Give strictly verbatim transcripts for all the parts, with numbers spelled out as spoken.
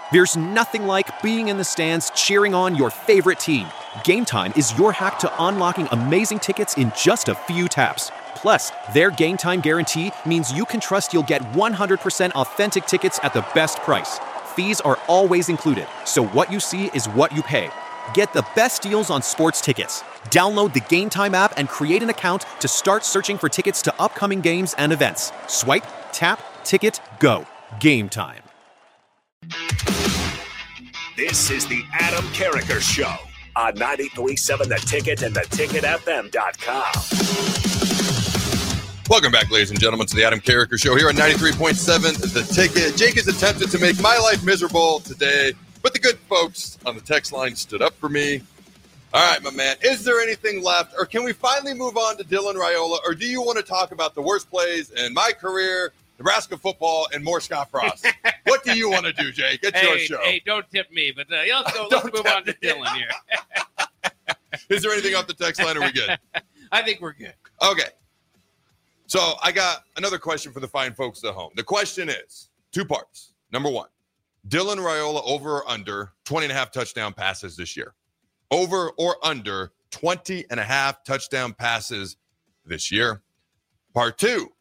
There's nothing like being in the stands cheering on your favorite team. Game Time is your hack to unlocking amazing tickets in just a few taps. Plus, their Game Time guarantee means you can trust you'll get one hundred percent authentic tickets at the best price. Fees are always included, so what you see is what you pay. Get the best deals on sports tickets. Download the Game Time app and create an account to start searching for tickets to upcoming games and events. Swipe, tap, ticket, go. Game Time. This is the Adam Carriker Show on ninety-three point seven The Ticket and the ticket f m dot com. Welcome back, ladies and gentlemen, to the Adam Carriker Show here on ninety-three point seven The Ticket. Jake has attempted to make my life miserable today, but the good folks on the text line stood up for me. All right, my man, is there anything left, or can we finally move on to Dylan Raiola, or do you want to talk about the worst plays in my career, Nebraska football, and more Scott Frost? What do you want to do, Jake? It's hey, your show. Hey, don't tip me, but uh, let's go. Let's move on to Dylan here. Is there anything off the text line? Are we good? I think we're good. Okay. So I got another question for the fine folks at home. The question is two parts. Number one, Dylan Raiola over or under twenty and a half touchdown passes this year? Over or under twenty and a half touchdown passes this year? Part two,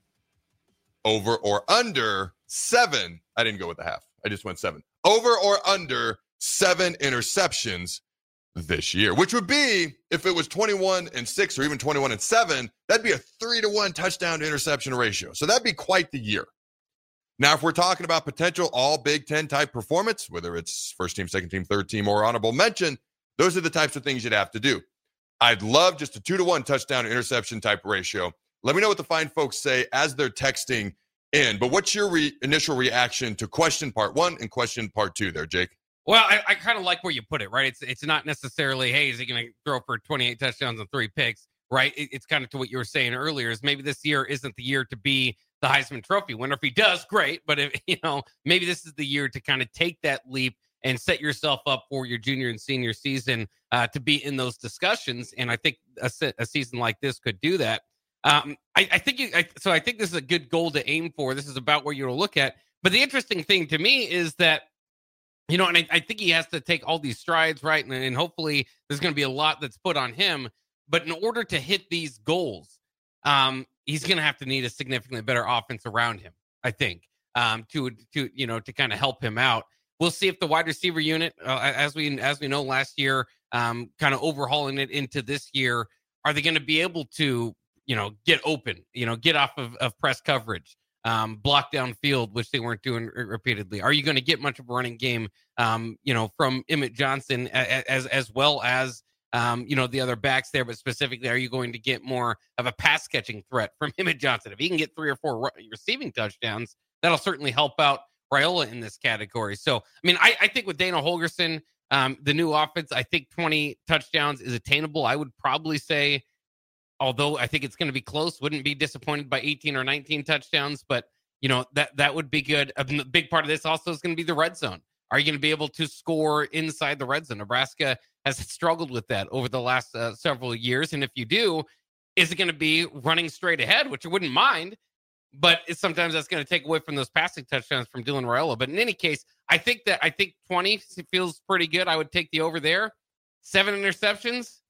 over or under seven. I didn't go with the half. I just went seven. Over or under seven interceptions this year, which would be, if it was twenty-one and six or even twenty-one and seven, that'd be a three to one touchdown to interception ratio. So that'd be quite the year. Now, if we're talking about potential all Big Ten type performance, whether it's first team, second team, third team, or honorable mention, those are the types of things you'd have to do. I'd love just a two to one touchdown to interception type ratio. Let me know what the fine folks say as they're texting in. But what's your re- initial reaction to question part one and question part two there, Jake? Well, I, I kind of like where you put it, right? It's it's not necessarily, hey, is he going to throw for twenty-eight touchdowns and three picks, right? It, it's kind of to what you were saying earlier, is maybe this year isn't the year to be the Heisman Trophy winner. If he does, great. But, if you know, maybe this is the year to kind of take that leap and set yourself up for your junior and senior season uh, to be in those discussions. And I think a, a season like this could do that. Um, I, I think you, I, so. I think this is a good goal to aim for. This is about where you're to look at. But the interesting thing to me is that, you know, and I, I think he has to take all these strides, right? And, and hopefully there's going to be a lot that's put on him. But in order to hit these goals, um, he's going to have to need a significantly better offense around him, I think, um, to, to you know, to kind of help him out. We'll see if the wide receiver unit, uh, as we as we know last year, um, kind of overhauling it into this year, are they going to be able to, you know, get open, you know, get off of, of press coverage, um, block down field, which they weren't doing r- repeatedly? Are you going to get much of a running game, um, you know, from Emmett Johnson as as well as, um, you know, the other backs there? But specifically, are you going to get more of a pass catching threat from Emmett Johnson? If he can get three or four re- receiving touchdowns, that'll certainly help out Raiola in this category. So, I mean, I, I think with Dana Holgorsen, um, the new offense, I think twenty touchdowns is attainable. I would probably say, although I think it's going to be close, wouldn't be disappointed by eighteen or nineteen touchdowns, but, you know, that, that would be good. A big part of this also is going to be the red zone. Are you going to be able to score inside the red zone? Nebraska has struggled with that over the last uh, several years. And if you do, is it going to be running straight ahead, which I wouldn't mind, but it's, sometimes that's going to take away from those passing touchdowns from Dylan Raiola. But in any case, I think that I think twenty feels pretty good. I would take the over there. Seven interceptions,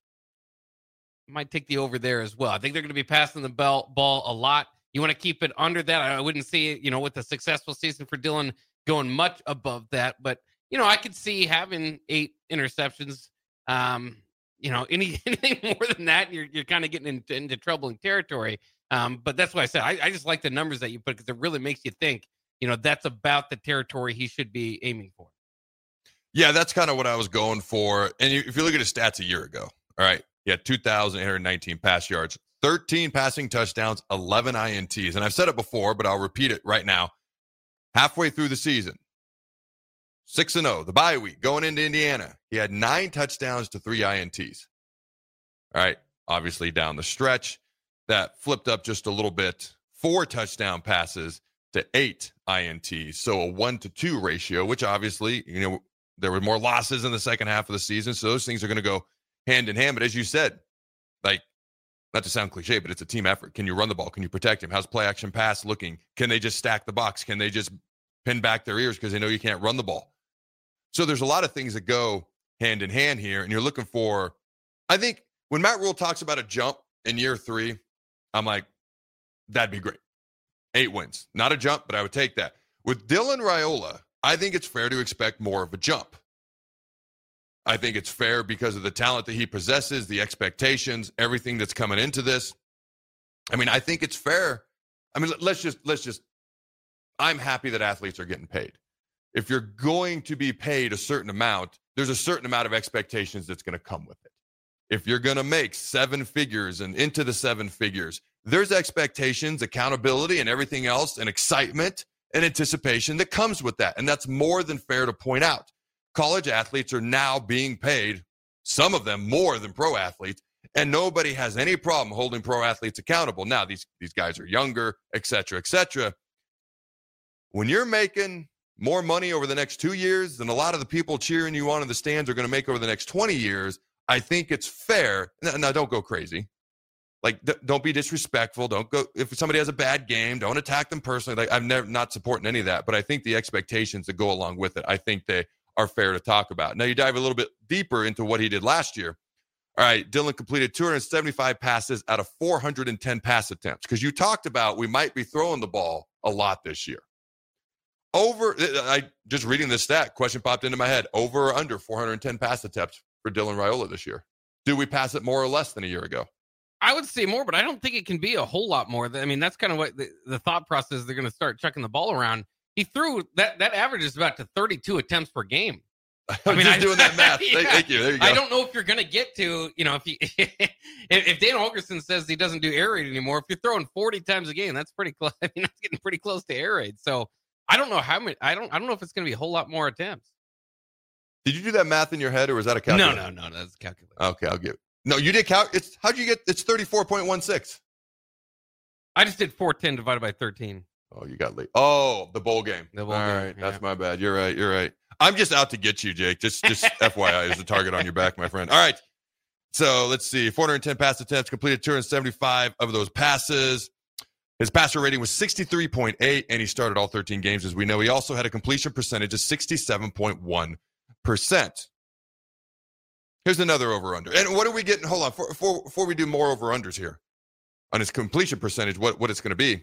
might take the over there as well. I think they're going to be passing the ball, ball a lot. You want to keep it under that. I wouldn't see it, you know, with a successful season for Dylan going much above that. But, you know, I could see having eight interceptions. Um, you know, any, anything more than that, you're you're kind of getting into, into troubling territory. Um, but that's why I said I, I just like the numbers that you put, because it really makes you think, you know, that's about the territory he should be aiming for. Yeah, that's kind of what I was going for. And if you look at his stats a year ago, all right, he had two thousand eight hundred nineteen pass yards, thirteen passing touchdowns, eleven I N Ts. And I've said it before, but I'll repeat it right now. Halfway through the season, six and oh, the bye week, going into Indiana, he had nine touchdowns to three I N Ts. All right, obviously down the stretch, that flipped up just a little bit, four touchdown passes to eight I N Ts. So a one to two ratio, which obviously, you know, there were more losses in the second half of the season. So those things are going to go hand in hand. But as you said, like, not to sound cliche, but it's a team effort. Can you run the ball? Can you protect him? How's play action pass looking? Can they just stack the box? Can they just pin back their ears because they know you can't run the ball? So there's a lot of things that go hand in hand here, and you're looking for, I think when Matt Rule talks about a jump in year three, I'm like, that'd be great. Eight wins. Not a jump, but I would take that. With Dylan Raiola, I think it's fair to expect more of a jump. I think it's fair because of the talent that he possesses, the expectations, everything that's coming into this. I mean, I think it's fair. I mean, let's just, let's just, I'm happy that athletes are getting paid. If you're going to be paid a certain amount, there's a certain amount of expectations that's going to come with it. If you're going to make seven figures and into the seven figures, there's expectations, accountability, and everything else, and excitement and anticipation that comes with that. And that's more than fair to point out. College athletes are now being paid, some of them more than pro athletes, and nobody has any problem holding pro athletes accountable. Now, these, these guys are younger, et cetera, et cetera. When you're making more money over the next two years than a lot of the people cheering you on in the stands are going to make over the next twenty years, I think it's fair. Now, now don't go crazy. Like, th- don't be disrespectful. Don't go, if somebody has a bad game, don't attack them personally. Like, I'm never not supporting any of that, but I think the expectations that go along with it, I think they are fair to talk about. Now you dive a little bit deeper into what he did last year. All right, Dylan completed two hundred seventy-five passes out of four hundred ten pass attempts, because you talked about we might be throwing the ball a lot this year. Over, I just reading this stat, question popped into my head, over or under four hundred ten pass attempts for Dylan Raiola this year. Do we pass it more or less than a year ago? I would say more, but I don't think it can be a whole lot more. I mean, that's kind of what the, the thought process, they're going to start chucking the ball around. He threw, that that average is about to thirty-two attempts per game. I mean, I'm just I, doing that math. Yeah. Thank you. There you go. I don't know if you're going to get to, you know, if you, if, if Dan Holgerson says he doesn't do air raid anymore, if you're throwing forty times a game, that's pretty close. I mean, that's getting pretty close to air raid. So I don't know how many, I don't, I don't know if it's going to be a whole lot more attempts. Did you do that math in your head, or was that a calculator? No, no, no, that's a calculator. Okay, I'll give it. No, you did count. It's, how'd you get, it's thirty-four point one six. I just did four ten divided by thirteen. Oh, you got late. Oh, the bowl game. The bowl All game, right, yeah. That's my bad. You're right. You're right. I'm just out to get you, Jake. Just, just F Y I, is a target on your back, my friend. All right. So let's see. four hundred ten pass attempts, completed two hundred seventy-five of those passes. His passer rating was sixty-three point eight, and he started all thirteen games, as we know. He also had a completion percentage of sixty-seven point one percent. Here's another over-under. And what are we getting? Hold on. For, for, before we do more over-unders here on his completion percentage, what, what it's going to be,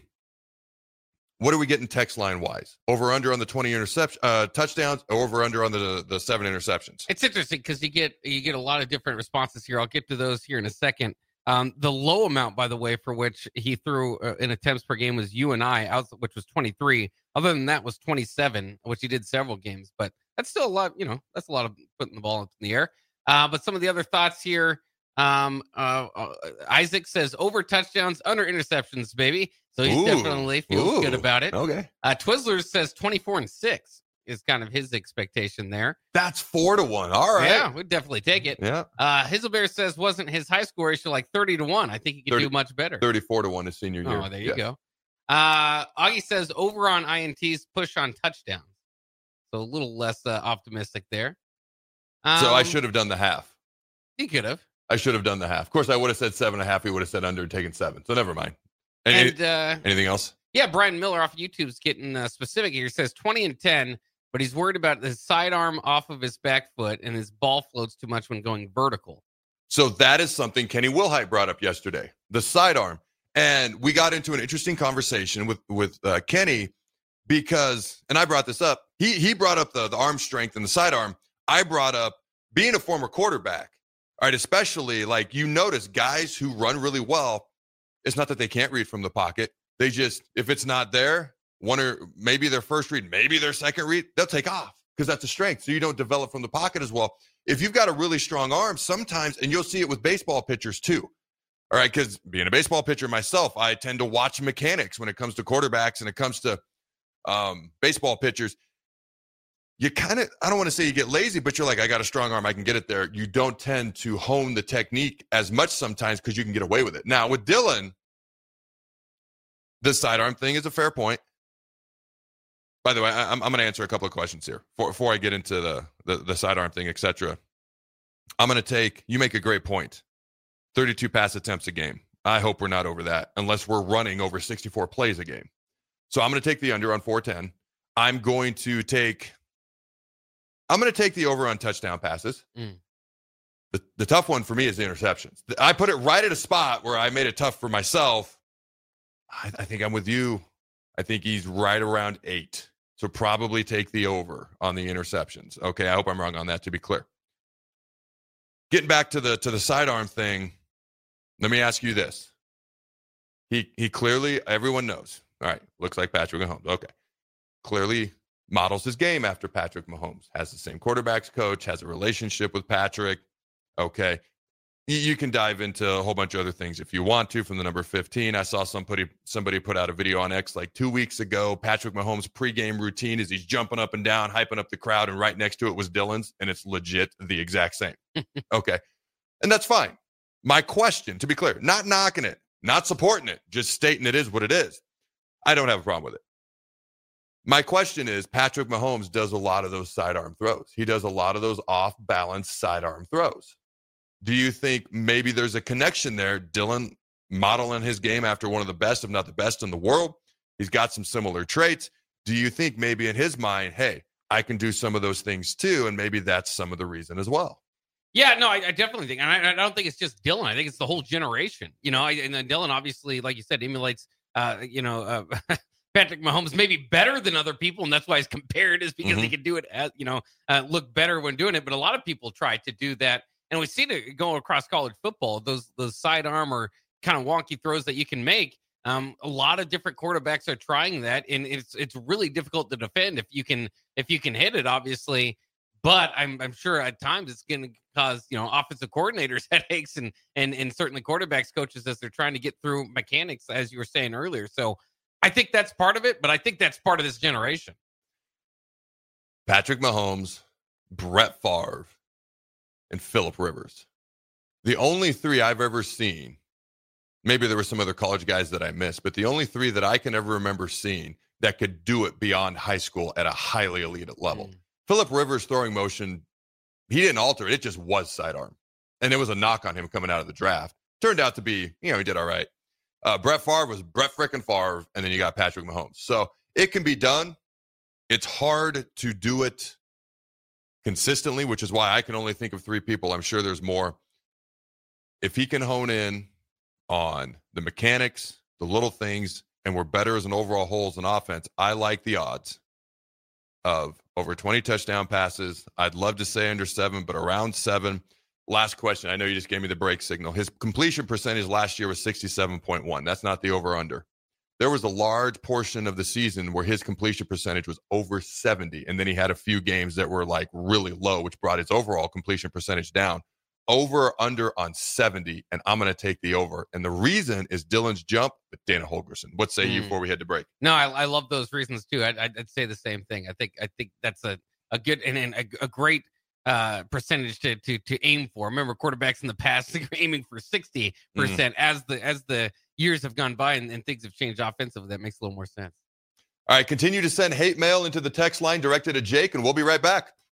what are we getting text line-wise? Over-under on the twenty interception, uh, touchdowns, or over-under on the, the seven interceptions? It's interesting because you get you get a lot of different responses here. I'll get to those here in a second. Um, the low amount, by the way, for which he threw uh, in attempts per game was U N I, out, which was twenty-three. Other than that was twenty-seven, which he did several games. But that's still a lot, you know, that's a lot of putting the ball up in the air. Uh, but some of the other thoughts here, um, uh, uh, Isaac says over touchdowns, under interceptions, baby. So he definitely feels ooh, good about it. Okay. Uh, Twizzlers says twenty-four and six is kind of his expectation there. That's four to one. All right. Yeah, we'd definitely take it. Yeah. Uh, Hizzlebear says wasn't his high score ratio like thirty to one. I think he could thirty do much better. thirty-four to one his senior year. Oh, there you yes. go. Uh, Augie says over on I N Ts, push on touchdowns. So a little less uh, optimistic there. Um, So I should have done the half. He could have. I should have done the half. Of course, I would have said seven and a half. He would have said under and taken seven. So never mind. Any, And uh, anything else? yeah, Brian Miller off YouTube's getting uh, specific here. He says twenty and ten, but he's worried about his sidearm off of his back foot and his ball floats too much when going vertical. So that is something Kenny Wilhite brought up yesterday, the sidearm. And we got into an interesting conversation with, with uh, Kenny because, and I brought this up, he he brought up the, the arm strength and the sidearm. I brought up being a former quarterback, all right, especially like you notice guys who run really well, it's not that they can't read from the pocket. They just, if it's not there, one or maybe their first read, maybe their second read, they'll take off because that's a strength. So you don't develop from the pocket as well. If you've got a really strong arm, sometimes, and you'll see it with baseball pitchers too. All right, because being a baseball pitcher myself, I tend to watch mechanics when it comes to quarterbacks and it comes to um, baseball pitchers. You kind of, I don't want to say you get lazy, but you're like, I got a strong arm, I can get it there. You don't tend to hone the technique as much sometimes because you can get away with it. Now, with Dylan, the sidearm thing is a fair point. By the way, I, I'm, I'm going to answer a couple of questions here before, before I get into the, the, the sidearm thing, et cetera. I'm going to take, you make a great point. thirty-two pass attempts a game. I hope we're not over that unless we're running over sixty-four plays a game. So I'm going to take the under on four ten. I'm going to take I'm going to take the over on touchdown passes. Mm. The, the tough one for me is the interceptions. I put it right at a spot where I made it tough for myself. I, I think I'm with you. I think he's right around eight. So probably take the over on the interceptions. Okay, I hope I'm wrong on that, to be clear. Getting back to the to the sidearm thing, let me ask you this. He he clearly, everyone knows. All right, looks like Patrick Mahomes. Okay. Clearly models his game after Patrick Mahomes. Has the same quarterbacks coach, has a relationship with Patrick. Okay. You can dive into a whole bunch of other things if you want to from the number fifteen. I saw somebody somebody put out a video on X like two weeks ago. Patrick Mahomes' pregame routine is he's jumping up and down, hyping up the crowd, and right next to it was Dylan's, and it's legit the exact same. Okay. And that's fine. My question, to be clear, not knocking it, not supporting it, just stating it is what it is. I don't have a problem with it. My question is, Patrick Mahomes does a lot of those sidearm throws. He does a lot of those off-balance sidearm throws. Do you think maybe there's a connection there? Dylan modeling his game after one of the best, if not the best in the world. He's got some similar traits. Do you think maybe in his mind, hey, I can do some of those things too, and maybe that's some of the reason as well? Yeah, no, I, I definitely think, and I, I don't think it's just Dylan. I think it's the whole generation. You know, I, and then Dylan obviously, like you said, emulates, uh, you know, uh, Patrick Mahomes maybe better than other people, and that's why he's compared is because mm-hmm. he can do it, as, you know, uh, look better when doing it. But a lot of people try to do that. And we see it go across college football, those those sidearm or kind of wonky throws that you can make. Um, a lot of different quarterbacks are trying that, and it's it's really difficult to defend if you can if you can hit it, obviously. But I'm I'm sure at times it's going to cause, you know, offensive coordinators headaches and and and certainly quarterbacks coaches as they're trying to get through mechanics, as you were saying earlier. So I think that's part of it, but I think that's part of this generation. Patrick Mahomes, Brett Favre, and Phillip Rivers. The only three I've ever seen, maybe there were some other college guys that I missed, but the only three that I can ever remember seeing that could do it beyond high school at a highly elite level. Mm. Phillip Rivers' throwing motion, he didn't alter it. It just was sidearm. And it was a knock on him coming out of the draft. Turned out to be, you know, he did all right. Uh, Brett Favre was Brett frickin' Favre, and then you got Patrick Mahomes. So it can be done. It's hard to do it consistently, which is why I can only think of three people. I'm sure there's more. If he can hone in on the mechanics, the little things, and we're better as an overall whole as an offense, I like the odds of over twenty touchdown passes. I'd love to say under seven, but around seven. Last question. I know you just gave me the break signal. His completion percentage last year was sixty-seven point one. That's not the over-under. There was a large portion of the season where his completion percentage was over seventy, and then he had a few games that were like really low, which brought his overall completion percentage down. Over, under on seventy, and I'm going to take the over. And the reason is Dylan's jump, but Dana Holgorsen. What say mm. you before we head to break? No, I, I love those reasons too. I, I'd say the same thing. I think I think that's a, a good and, and a, a great uh, percentage to, to to aim for. Remember, quarterbacks in the past aiming for sixty percent mm. as the as the years have gone by and, and things have changed offensively. That makes a little more sense. All right, continue to send hate mail into the text line directed at Jake, and we'll be right back.